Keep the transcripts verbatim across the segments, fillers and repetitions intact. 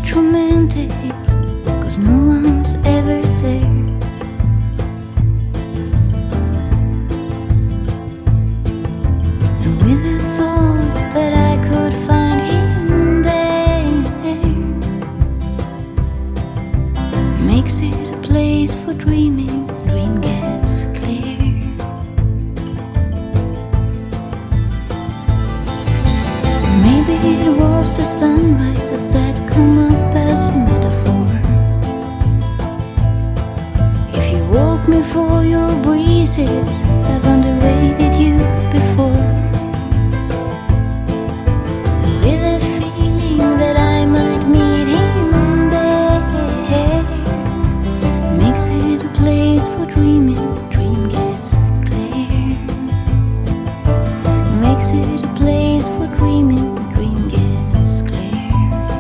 that romantic, 'cause no one's ever there. And with the thought that I could find him there, makes it a place for dreaming. Dream gets clear. Maybe it was the sunrise that said come up as a metaphor. If you woke me for your breezes, I've underrated you before. With a feeling that I might meet him there, makes it a place for dreaming. Dream gets clear. Makes it a place for dreaming. Dream gets clear.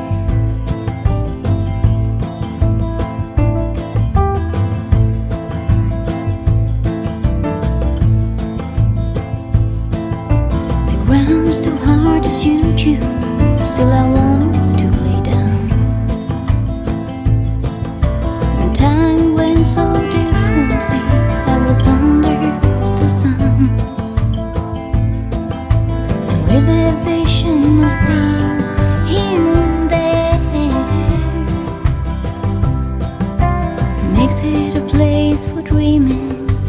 The ground's too hard to suit you, still I wanted to lay down. And time went so differently, I was under the sun. And with a vision of seeing him there, makes it a place for dreaming.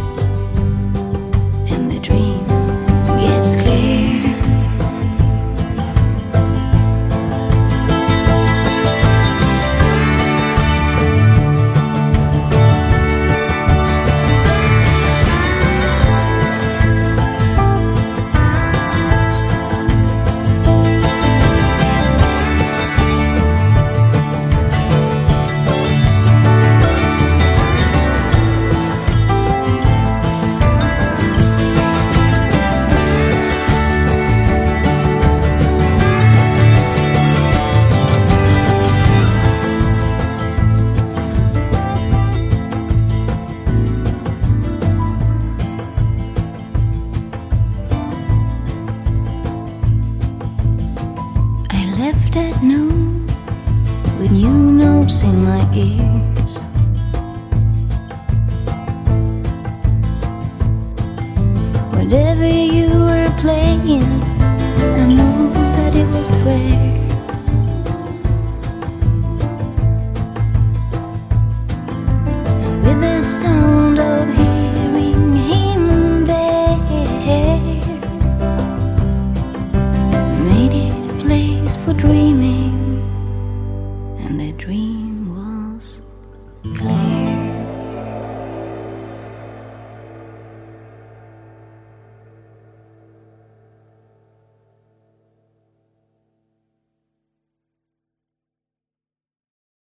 And the dream gets clear. Left at noon with new notes in my ears. Whatever you were playing, I know that it was rare.